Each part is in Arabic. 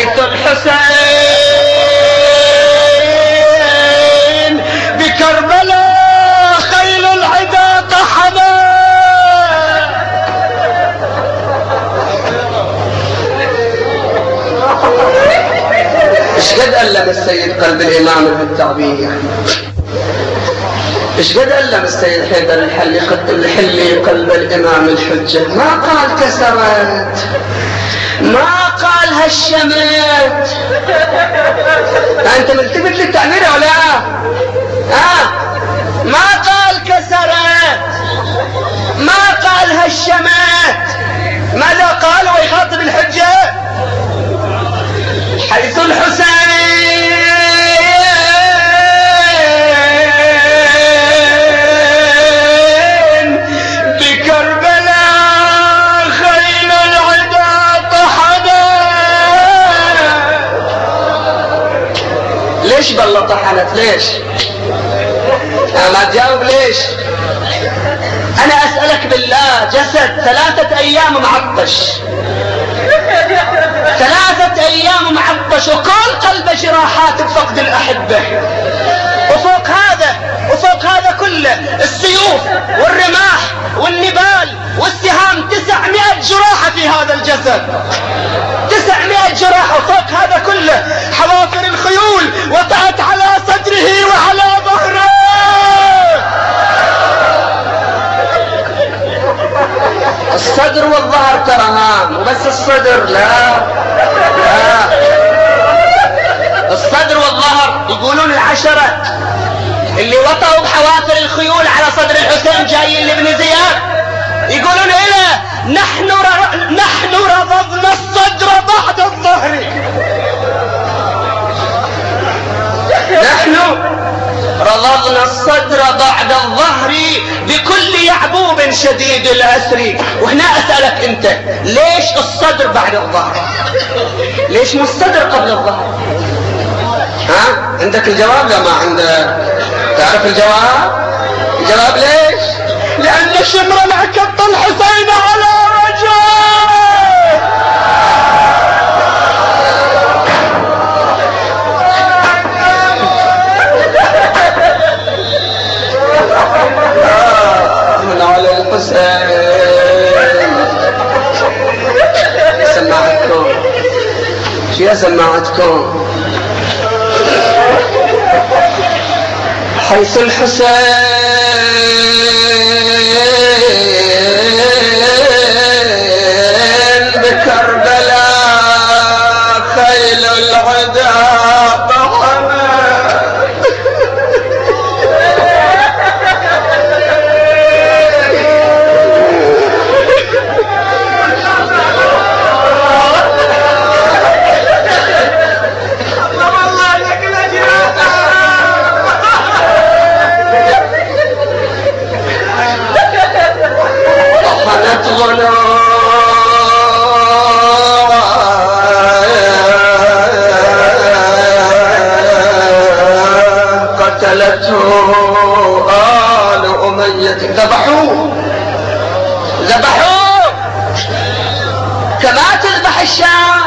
حيث الحسين بكربلاء خيل العدا طحنا. ايش قد ألم السيد قلب الإمام بالتعبير، ايش قد ألم السيد حيدر الحلي قلب الإمام الحجة. ما قال كسرت، ما قال هشمت. أنت ملتفت للتعبير ولا ما قال كسرت، ما قال هشمت. ماذا قال ويخاطب الحجة؟ حيث الحسين بكربلاء خيل العدا طحنا. ليش بالله طحنت؟ ليش؟ ما تجاوب ليش؟ أنا أسألك بالله، جسد 3 أيام معطش، 3 أيام معطش وكل قلب جراحات بفقد الأحبة، وفوق هذا كله السيوف والرماح والنبال والسهام. 900 جراحة في هذا الجسد، 900 جراحة. وفوق هذا كله حوافر الخيول وقعت على صدره وعلى ظهره. الصدر والظهر ترهام، وبس الصدر لا، الصدر والظهر. يقولون العشرة اللي وطئوا بحوافر الخيول على صدر الحسين جايين لابن زياد، يقولون إله نحن رضضنا الصدر بعد الظهر، نحن رضضنا الصدر بعد الظهر بكل يعبوب شديد الأسر. وهنا أسألك أنت، ليش الصدر بعد الظهر؟ ليش مو الصدر قبل الظهر؟ عندك الجواب؟ لا ما عندك. تعرف الجواب؟ الجواب ليش؟ لأن شمر عكت الحسين على وجهه. من على الحسين. سماعتكم شو يا سماعتكم؟ حيث الحسين بكربلاء خيل العدا طحنا. قتلته آل أمية. ذبحوه كما تذبح الشاة،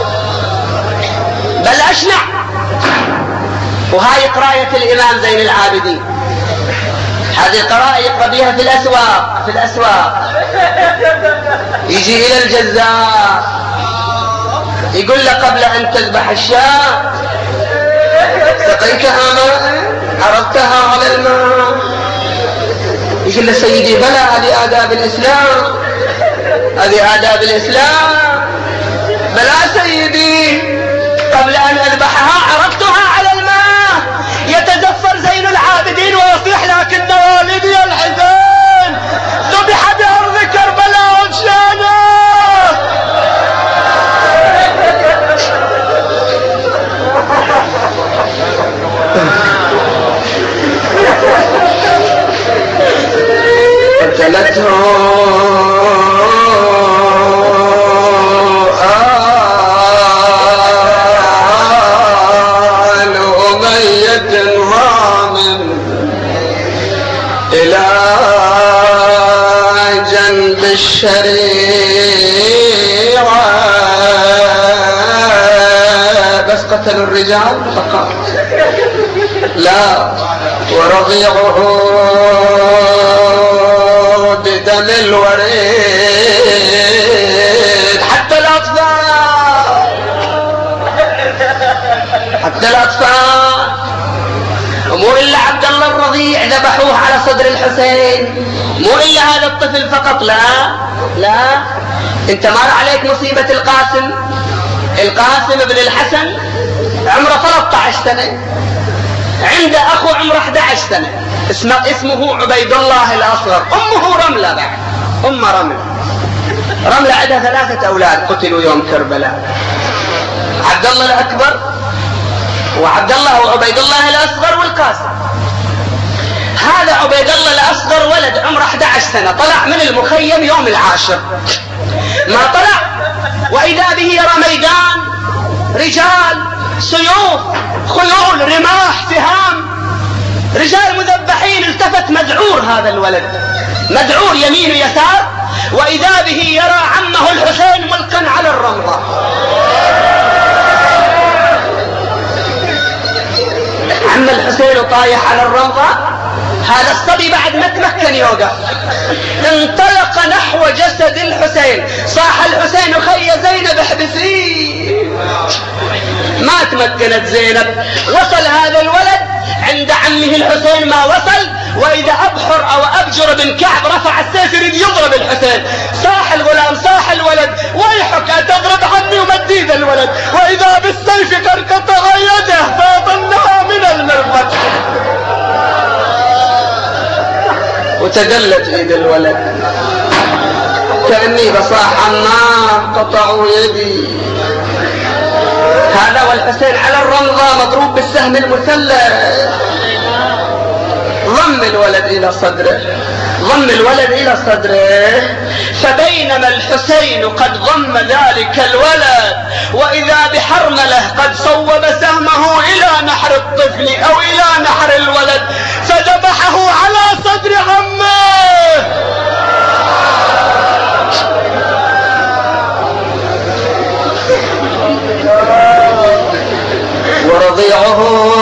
بل أشنع. وهاي قراية الإمام زين العابدين، هذه قراءة يقرأ بها في الأسواق. يجي إلى الجزار يقول له قبل أن تذبح الشاة سقيتها ماء، عرضتها على الماء. يقول له سيدي بلى، هذه آداب الإسلام، هذه آداب الإسلام. بلى سيدي، قبل أن أذبحها عرضتها على الماء. يتزفر زين العابدين ويصيح لكن والدي الحسين ذبح بأرض كربلاء وبشانه. قتلته آل أمية ضامن إلى جنب الشريعة. قتلوا الرجال فقط، لا، ورضيعه بدم الوريد حتى الأطفال. مو إلا عبد الله الرضيع ذبحوه على صدر الحسين، مو إلا هذا الطفل فقط، لا، انت مر عليك مصيبة القاسم بن الحسن عمره 13 سنة، عنده أخو عمره 11 سنة اسمه عبيد الله الأصغر، أمه رملة بعد، رملة عندها 3 أولاد قتلوا يوم كربلاء، عبد الله الأكبر وعبد الله وعبيد الله الأصغر والقاسم. هذا عبيد الله الأصغر ولد عمره 11 سنة، طلع من المخيم يوم 10، ما طلع وإذا به يرى ميدان، رجال، سيوف، خيول، رماح، سهام، رجال مذبحين. التفت مذعور هذا الولد، مذعور يمين ويسار، وإذا به يرى عمه الحسين ملقا على الرمضة. عم الحسين طايح على الرمضة، هذا الصبي بعد ما تمكن يوقف انطلق نحو جسد الحسين، صاح الحسين خي زينب احبسيه، ما تمكنت زينب. وصل هذا الولد عند عمه الحسين ما وصل، وإذا أبحر أو أبجر بن كعب رفع السيف يريد يضرب الحسين، صاح الغلام، صاح الولد: ويحك أتضرب عمي ومديد الولد، وإذا بالسيف قد قطع يده فأظنها من المرفق. وتدلت ايد الولد كأني بصاح عماه قطعوا يدي. هذا والحسين على الرمضة مضروب بالسهم المثلث. ضم الولد إلى صدره، فبينما الحسين قد ضم ذلك الولد وإذا بحرمله قد صوب سهمه إلى نحر الطفل أو إلى نحر الولد فذبحه على صدر عمه. ورضيعه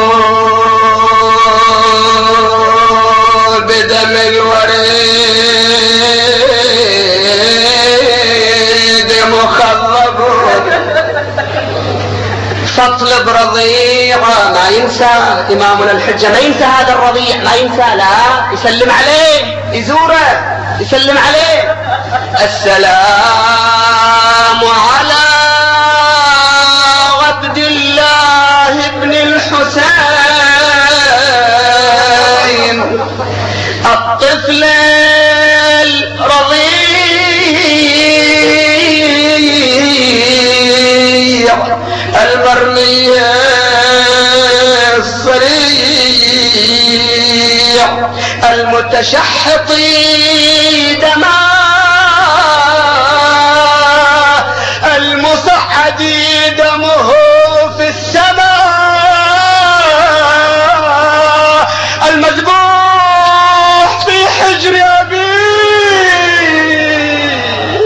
بدم الوريد مخضب، فاطلب رضيعه. ما ينسى إمامنا الحجة، ما ينسى هذا الرضيع، ما ينسى، لا، يسلم عليه، يزوره، يسلم عليه: السلام على عبد الله بن الحسين الطفل الرضيع المرمي الصريع المتشحط دماء المصعد دمه في السماء المذبوح في حجر أبيه،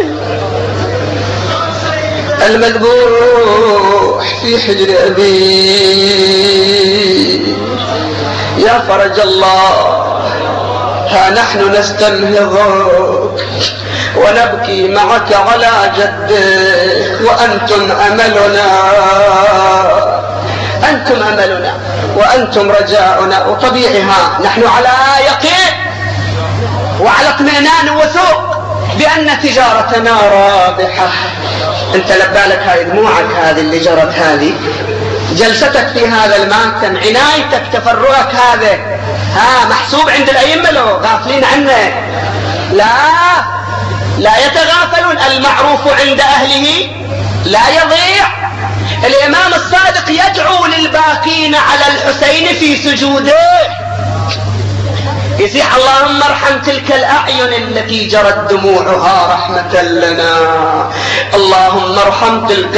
المذبوح في حجر أبيه. يا فرج الله، ها نحن نستنهضك ونبكي معك على جدك، وأنتم أملنا وأنتم رجاؤنا. وطبيعها نحن على يقين وعلى اطمئنان وثوق بأن تجارتنا رابحة. انت لبالك هاي دموعك هذه اللي جرت، هذه جلستك في هذا الماتم، عنايتك، تفرغك، هذا محسوب عند الأئمة، لو غافلين عنه. لا يتغافلون. المعروف عند أهله لا يضيع. الإمام الصادق يدعو للباكين على الحسين في سجوده، يصيح: اللهم ارحم تلك الأعين التي جرت دموعها رحمة لنا، اللهم ارحم تلك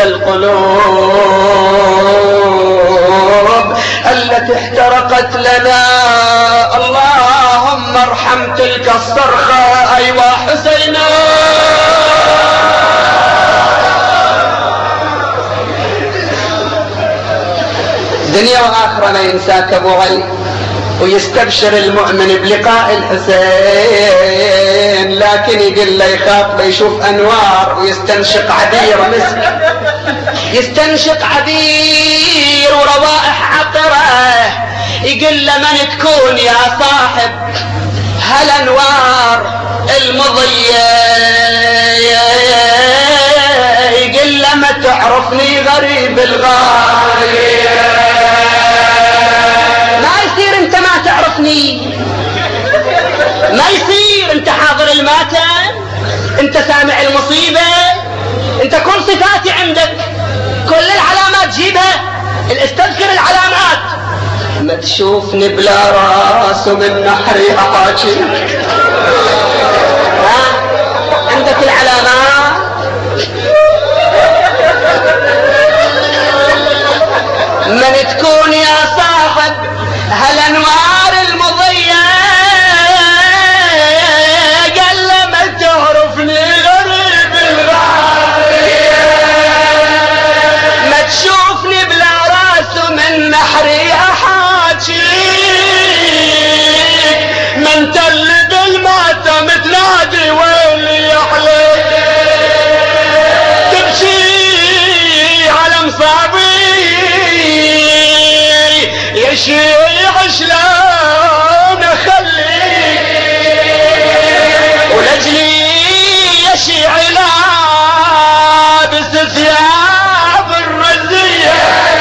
القلوب التي احترقت لنا، اللهم ارحم تلك الصرخة. أيوا حسينا. دنيا وآخرة ما ينساك أبو علي. ويستبشر المؤمن بلقاء الحسين، لكن يقول له يخاف يشوف أنوار ويستنشق عبير مسك، يستنشق عبير وروائح عطرة. يقول له من تكون يا صاحب هالأنوار المضية؟ يقول له ما تعرفني غريب الغاية. ما يصير انت ما تعرفني، ما يصير انت حاضر الماتم، انت سامع المصيبة، انت كل صفاتي عندك، كل العلامات جيبها، استذكر العلامات. ما تشوفني بلا راس ومن نحري احاكي، عندك العلامات. من تكون يا صاحب هالانوار المضية؟ قال له ما تعرفني غريب الغاية. ما تشوفني بلا راس ومن نحري احاكي، من تل بالماتم تنادي ويلي يحلك، تبكي على مصابي يشيع شلون اخليك، ولجلي يشيع لابس ثياب الرزية.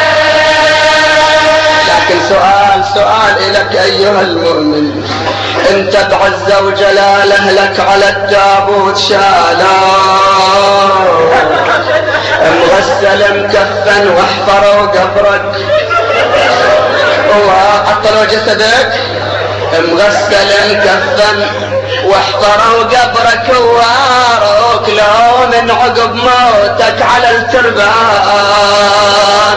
لكن سؤال إلك أيها المؤمن، انت بعز وجلاله لك على التابوت شالا، مغسل مكفن واحفروا قبرك وعطلوا جسدك، مغسل مكفن واحفروا قبرك وواروك لو من عقب موتك على التربان،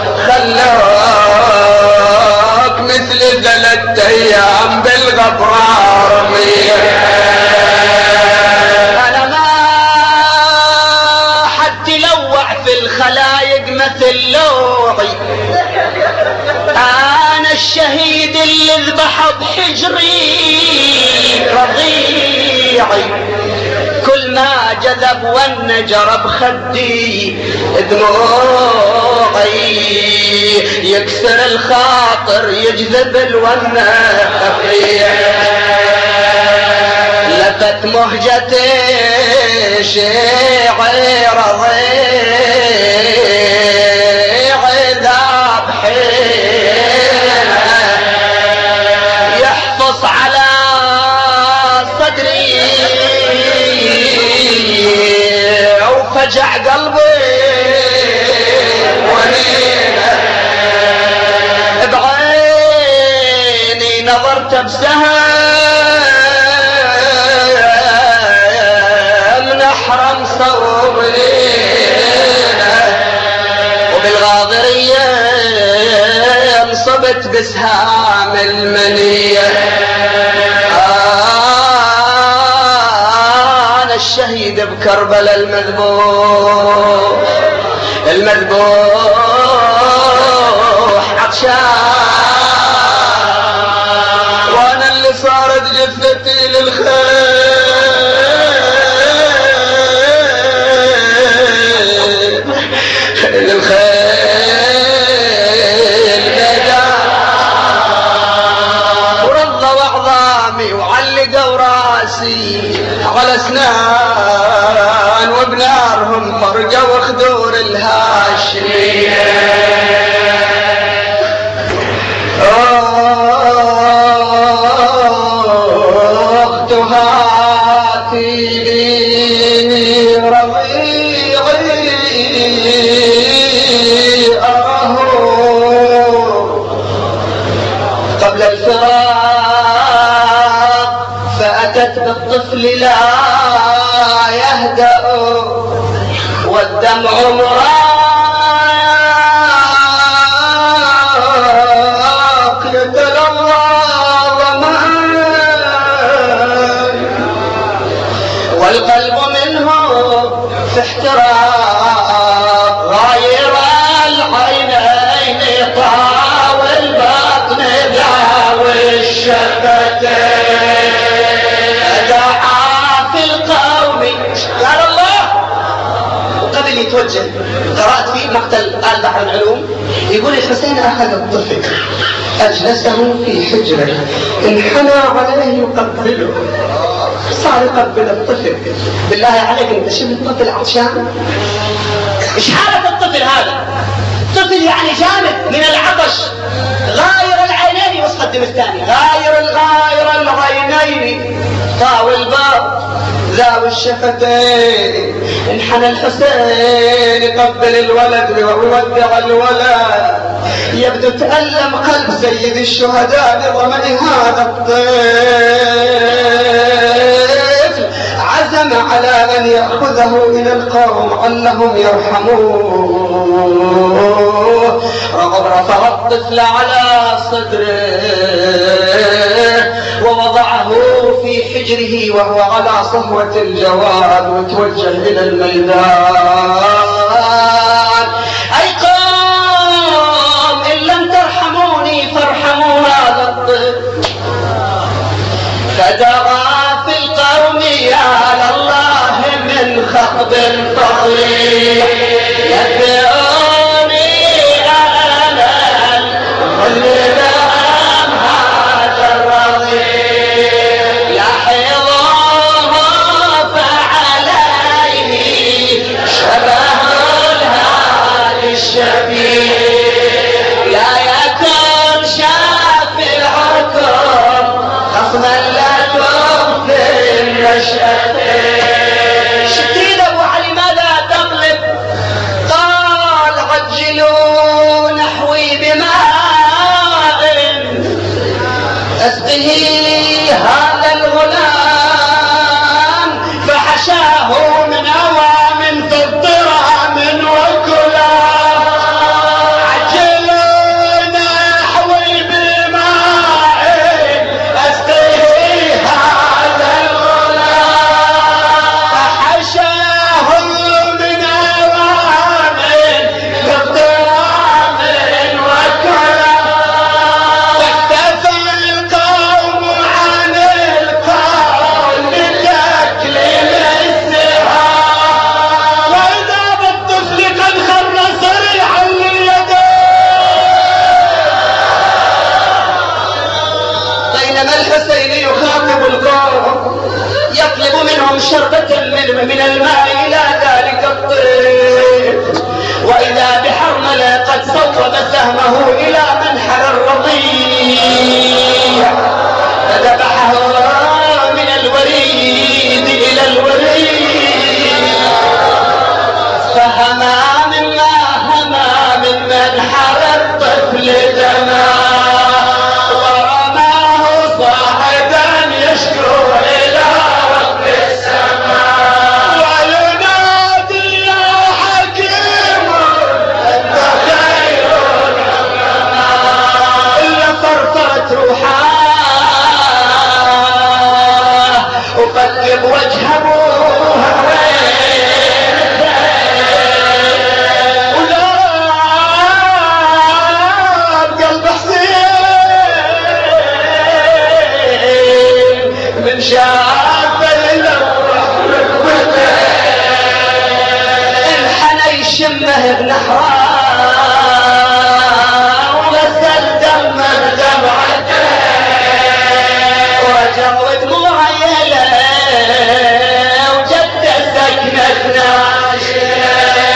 خلوك مثل 3 أيام بالغبرة رمية. أنا ما حد يلوع في الخلايق مثل لوعي، أنا الشهيد اللي ذبح بحجري رضيعي، كل ما جذب والنجر بخدي دموعي، يكسر الخاطر يجذب الونة خفية، لفت مهجتي شيعي رضيع ذاب حينه، يحفظ على صدري وفجع قلبي ونينه، بعيني نظرت بسهم نحرم صوبينه، وبالغاضرية انصبت بسهام المنية. أنا الشهيد بكربلاء المذبوح عطشان، وانا اللي صارت جثتي للخيل ميدان، ورضوا اعظامي وعلقوا راسي على اسنان، وبنارهم فرقوا خدور الهاشمية. اخت هاتي لي رضيعي قبل الفراق، فأتت بالطفل لا يهدأ والدمع مراق، يتلوى ضمان والقلب منه في احتراق، غير العينين طال يوجه. قرأت في مقتل آل بحر العلوم يقول الحسين أخذ الطفل أجلسه في حجره انحنى عليه يقبله، صار يقبل الطفل. بالله عليك انت شفت الطفل عطشان؟ ايش حالة الطفل هذا؟ طفل يعني جامد من العطش، غاير العينين يقدم الثاني، غاير العينين، طاوي الباب، ذاوي الشفتين، انحنى الحسين يقبل الولد ويودع الولد. يبدو تألم قلب سيد الشهداء لظمأ هذا الطفل، عزم على أن يأخذه إلى القوم علهم يرحموه. رفع الطفل على صدره ووضعه في حجره وهو على صهوة الجواد وتوجه إلى الميدان. أي قوم إن لم ترحموني فارحموا هذا الطفل. فدعا في القوم على الله من خطب فضيل يدعوني أنا الظلام هذا الرضيع يحيضه فعليه شبه الهادي الشفيع لا يكون شاف العكر خصما لكم في النشأتين. شتيل أبو علي ماذا تطلب؟ قال عجلوا نحوي بماء أسقه هذا الغلام فحشاه من أوام في الضرام وكلام. عجلوا نحوي بماء أسقه هذا الغلام فحشاه من أوام في الضرام وكلام. واختفى القوم عن القول لتكليم السهام وإذا بالطفل قد خر صريحا لليدين. بينما الحسين يخاطب القوم يطلب منهم شربة من الماء إلى ذلك الطفل وإذا بحرملة قد صوب سهمه إلى منحر الرضيع فذبحه من الوريد إلى الوريد فهما من منحر الطفل دما ورماه صاعدا يشكو إلى رب السماء وينادي يا حكيم أنت خير الحكماء إلا فرفرت روحاه وقلب وجه أبوها قلب حسين من شاف انحنى يشمه بنحراه وغسل دمه بدمعته ورجع ودموعه يله وجد سكنة ناشئه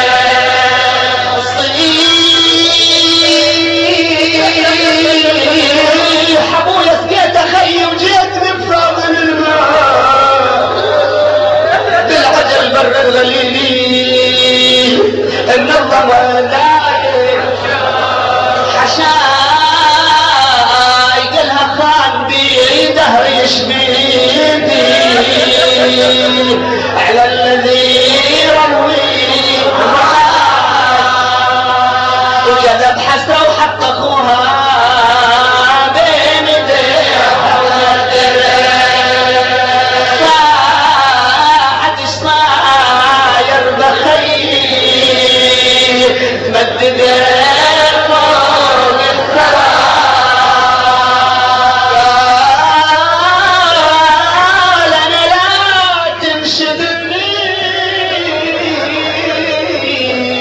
صيح ابويا سقيت اخي وجيت بفاضل الماء بالعجل بر الغليل النظم داير حشاي قلها خان بيده يشبيدي على الذي روي وجذب حسره وحط اخوها بين ايديها ساعة صاير بخيل مدد فوق الثرى قال انا لا تنشدني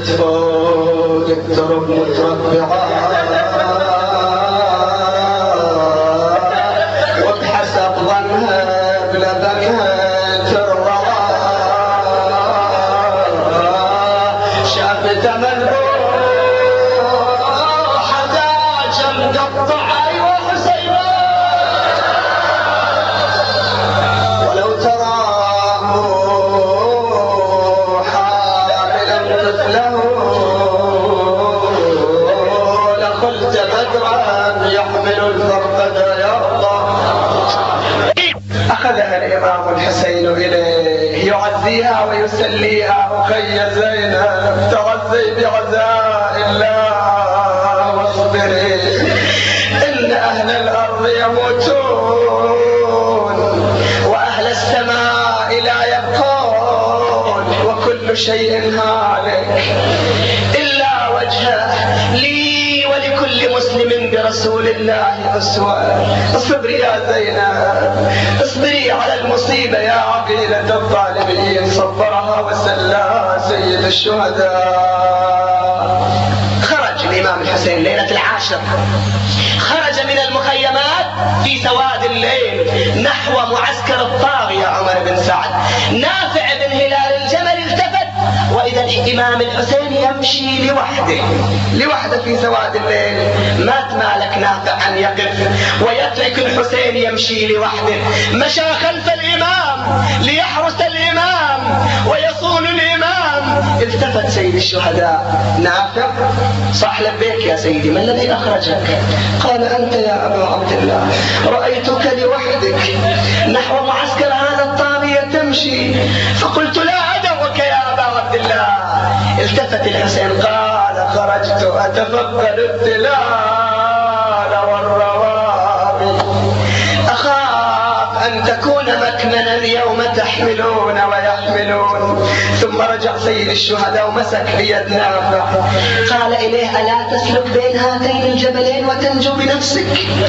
نزلت فوق الدرب متربعة وبحسب ظنها بلبنها تروى شافت مذبوحة داجة مقطعة وحسينة ولو تراه حاملا طفله لقلت بدرا يحمل الفرقد يا الله. أخذها الإمام الحسين إليه يعزيها ويسليها أخي زينب تغذي بعزاء الله واصبري إن أهل الأرض يموتون وأهل السماء لا يبقون وكل شيء هالك إلا وجهه لي ولكل مسلم برسول الله أسوة. اصبري يا زينب اصبري على المصيبة يا عقيلة الطالبين صبرها وسلاها سيد الشهداء. خرج الإمام الحسين ليلة العاشر، خرج من المخيمات في سواد الليل نحو معسكر الطاغية عمر بن سعد. نافع بن هلال الجمل التفت وإذا الإمام الحسين يمشي لوحده في سواد الليل. ما تمالك نافع أن يقف ويترك الحسين يمشي لوحده. مشى خلف الإمام ليحرس الإمام ويصون الإمام. التفت سيد الشهداء نافع صح لبيك يا سيدي ما الذي أخرجك؟ قال أنت يا أبا عبد الله رأيتك لوحدك نحو معسكر هذا الطاغية تمشي فقلت لا أدعوك يا أبا عبد الله. التفت الحسين قال خرجت أتفقد التلال والروابي أخاف أن تكون مكمنا اليوم تحملون ويحملون. ثم رجع سيد الشهداء ومسك بيد نافع قال إليه ألا تسلك بين هاتين الجبلين وتنجو بنفسك؟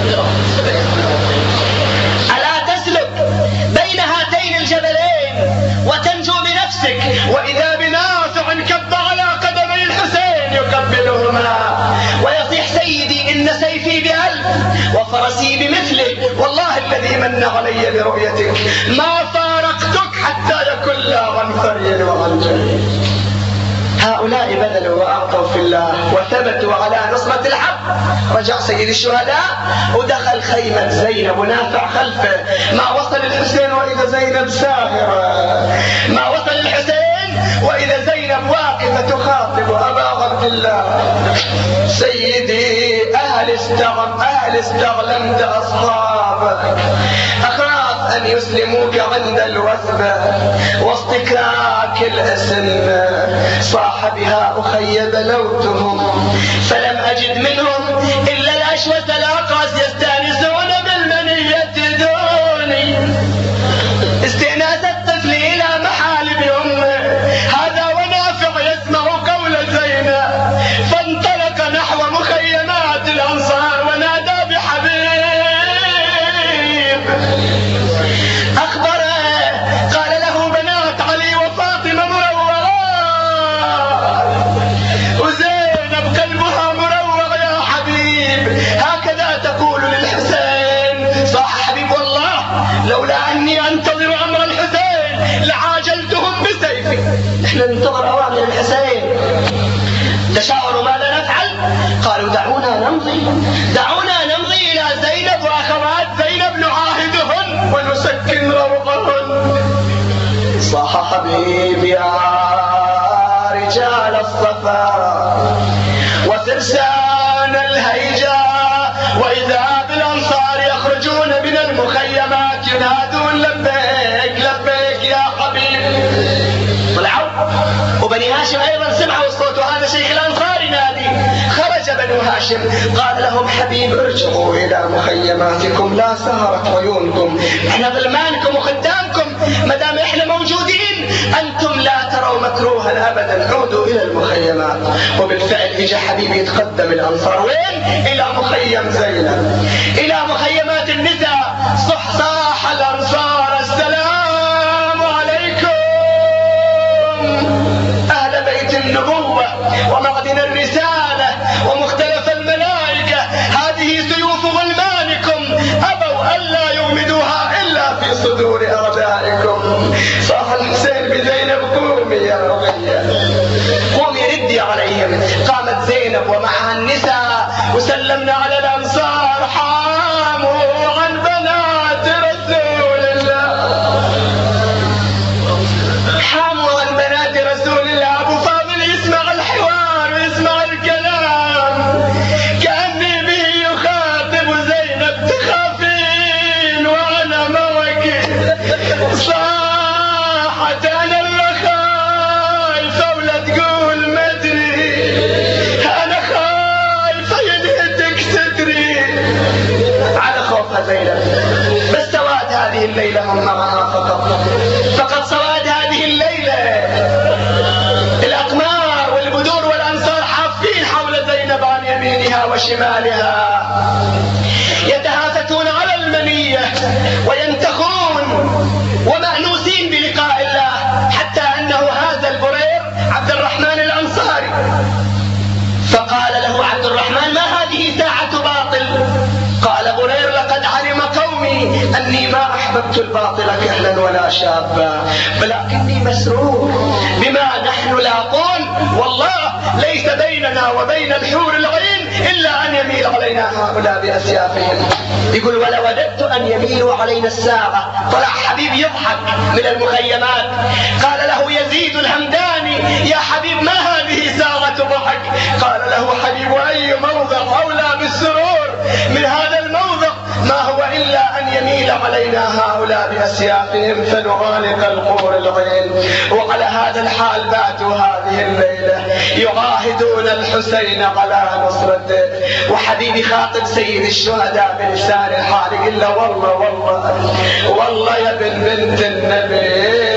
ألا تسلك بين هاتين الجبلين وتنجو بنفسك؟ وإذا بنافع كب على قدمي الحسين يقبلهما ويصيح سيدي إن سيفي ب1000 وفرسي بمثله والله الذي من علي برؤيتك ما فارقتك حتى يكون لا غنفري وغنجري. هؤلاء بذلوا وأعطوا في الله وثبتوا على نصرة الحق. رجع سيد الشهداء ودخل خيمة زينب ونافع خلفه. ما وصل الحسين وإذا زينب ساهرة، ما وصل الحسين وإذا زينب واقفة تخاطب أبا عبد الله سيدي أهل استغلمت أصحابك أخاف أن يسلموك عند الوثبة واصطكاك الأسن. صاح بها أخي بلوتهم فلم أجد منهم إلا الأشوث الأقرس يستانسون بالمنية دوني. استئناس الطفل إلى محالب أمه هذا ونافع يسمع قول زينب فانطلق نحو مخيمات الأنصار ونادى بحبيب أخبره قال له بنات علي وفاطمة مروعات وزينب قلبها مروع يا حبيب هكذا تقول للحسين. صح حبيب والله لولا أني أنتظر أمر الحسين لعاجلتهم بسيفي. نحن ننتظر أوامر الحسين. تشاوروا ماذا نفعل؟ قالوا دعونا نمضي إلى زينب وأخوات زينب نعاهدهن ونسكن روضهن. صاح حبيب يا رجال الصفا وفرسان الهيجا وإذا بالأنصار يخرجون من المخيمات ينادون لبيك لبيك يا حبيب. طلعوا وبني هاشم أيضا سمعوا الصوت وهذا شيخ الأنصار ينادي. خرج بنو هاشم قال لهم حبيب ارجعوا إلى مخيماتكم لا سهرت عيونكم احنا ظلمانكم وخدامكم ما دام احنا موجودين أنتم لا تروا مكروها أبدا عودوا إلى المخيمات. وبالفعل اجى حبيب يتقدم الأنصار وين؟ إلى مخيم زينب إلى مخيمات النساء. صح الأنصار السلام عليكم أهل بيت النبوة صدور أعدائكم. صاح الحسين بزينب قومي يا رقية، قومي ردي عليهم. قامت زينب ومعها النساء وسلمنا على الأنصار. حاموا عن بنات رسول الله، حاموا عن بنات رسول الله. أبو فاضل يسمع الحوار ويسمع الكلام كأني به يخاطب زينب. تخافين وأنا معك. صاحت أنا اللي خايفة ولا تقول مدري، أنا خايفة ينهتك تدري. على خوفها زينب، بس سواد هذه الليلة هم معها فقط سواد هذه الليلة. الأقمار والبدور والأنصار حافين حول زينب عن يمينها وشمالها، يتهافتون على المنية وينتخون ومأنوسين بلقاء الله، حتى أنه هذا البرير عبد الرحمن الأنصاري فقال له عبد الرحمن: ما هذه ساعة باطل؟ قال برير: لقد علم قومي أني ما أحببت الباطل كهلا ولا شابا، ولكني مسرور بما نحن لاقون. والله ليس بيننا وبين الحور العين إلا أن يميل علينا هؤلاء بأسيافهم. يقول: ولوددت أن يميلوا علينا الساعة. طلع حبيب يضحك من المخيمات، قال له يزيد الهمداني: يا حبيب ما هذه ساعة ضحك؟ قال له حبيب: أي موضع أولى بالسرور من هذا الموضع؟ ما هو إلا أن يميل علينا هؤلاء بأسيافهم فنغالق القبور العين. وعلى هذا الحال باتوا هذه الليلة يعاهدون الحسين على نصرته. وحبيبي خاطب سيد الشهداء بلسان الحال يقول له: والله والله والله يا ابن بنت النبي